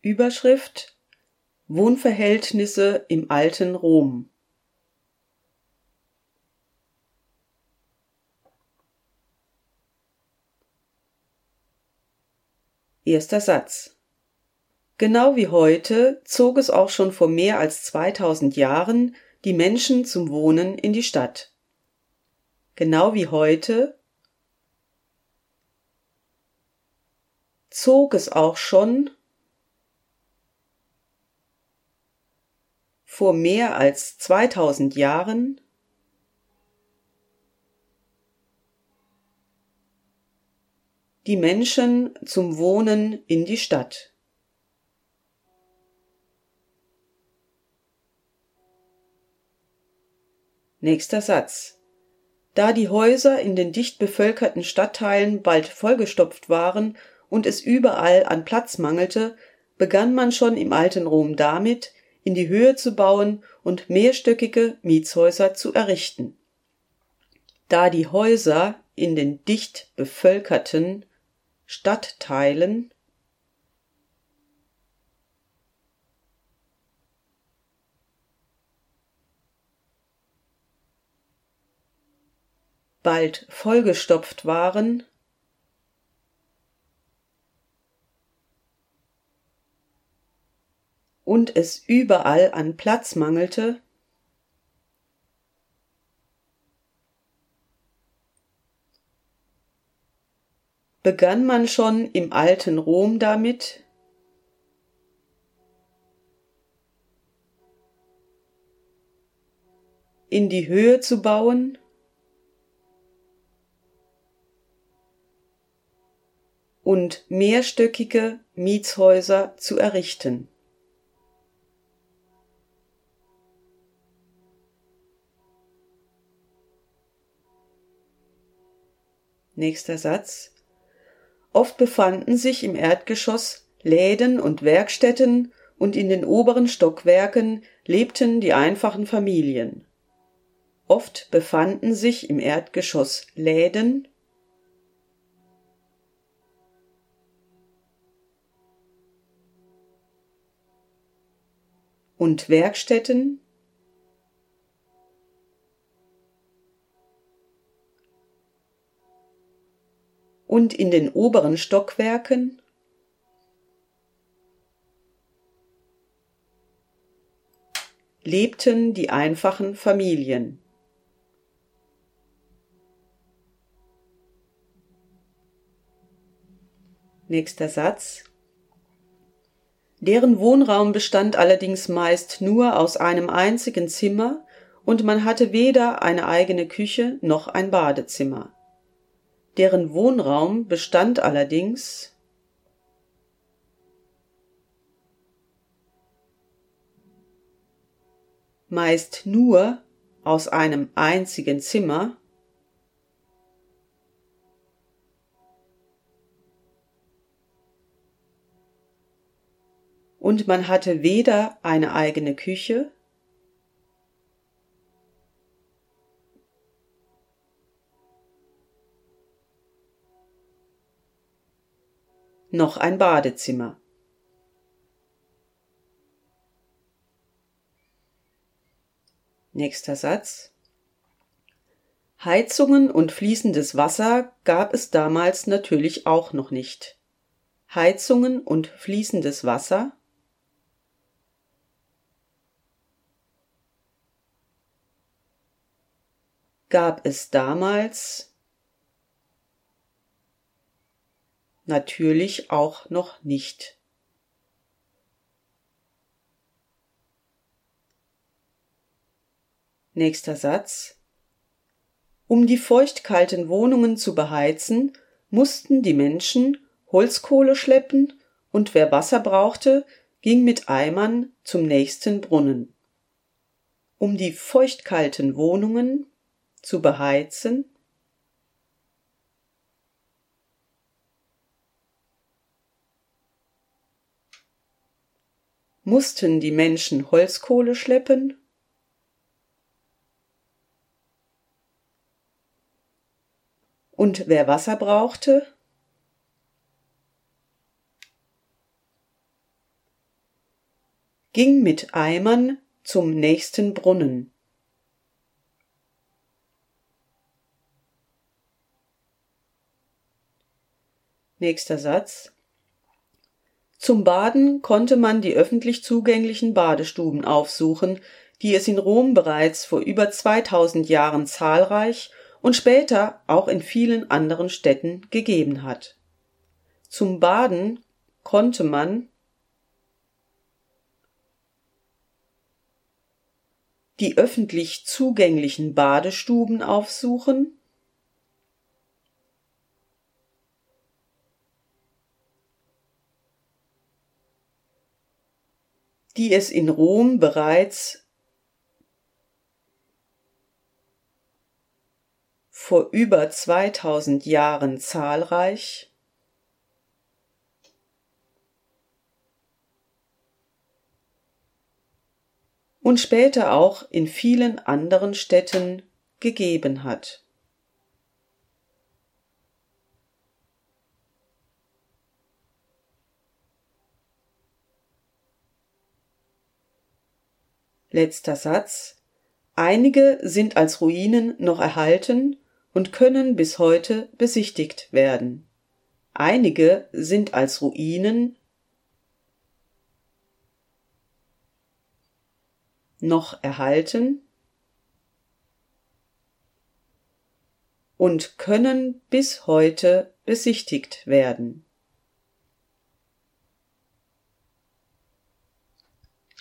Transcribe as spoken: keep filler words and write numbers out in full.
Überschrift: Wohnverhältnisse im alten Rom. Erster Satz. Genau wie heute zog es auch schon vor mehr als zweitausend Jahren die Menschen zum Wohnen in die Stadt. Genau wie heute zog es auch schon vor mehr als zweitausend Jahren die Menschen zum Wohnen in die Stadt. Nächster Satz. Da die Häuser in den dicht bevölkerten Stadtteilen bald vollgestopft waren und es überall an Platz mangelte, begann man schon im alten Rom damit, in die Höhe zu bauen und mehrstöckige Mietshäuser zu errichten. Da die Häuser in den dicht bevölkerten Stadtteilen bald vollgestopft waren, und es überall an Platz mangelte, begann man schon im alten Rom damit, in die Höhe zu bauen und mehrstöckige Mietshäuser zu errichten. Nächster Satz. Oft befanden sich im Erdgeschoss Läden und Werkstätten und in den oberen Stockwerken lebten die einfachen Familien. Oft befanden sich im Erdgeschoss Läden und Werkstätten und in den oberen Stockwerken lebten die einfachen Familien. Nächster Satz. Deren Wohnraum bestand allerdings meist nur aus einem einzigen Zimmer und man hatte weder eine eigene Küche noch ein Badezimmer. Deren Wohnraum bestand allerdings meist nur aus einem einzigen Zimmer und man hatte weder eine eigene Küche noch ein Badezimmer. Nächster Satz. Heizungen und fließendes Wasser gab es damals natürlich auch noch nicht. Heizungen und fließendes Wasser gab es damals natürlich auch noch nicht. Nächster Satz. Um die feuchtkalten Wohnungen zu beheizen, mussten die Menschen Holzkohle schleppen und wer Wasser brauchte, ging mit Eimern zum nächsten Brunnen. Um die feuchtkalten Wohnungen zu beheizen, mussten die Menschen Holzkohle schleppen und wer Wasser brauchte, ging mit Eimern zum nächsten Brunnen. Nächster Satz. Zum Baden konnte man die öffentlich zugänglichen Badestuben aufsuchen, die es in Rom bereits vor über zweitausend Jahren zahlreich und später auch in vielen anderen Städten gegeben hat. Zum Baden konnte man die öffentlich zugänglichen Badestuben aufsuchen, die es in Rom bereits vor über zweitausend Jahren zahlreich und später auch in vielen anderen Städten gegeben hat. Letzter Satz. Einige sind als Ruinen noch erhalten und können bis heute besichtigt werden. Einige sind als Ruinen noch erhalten und können bis heute besichtigt werden.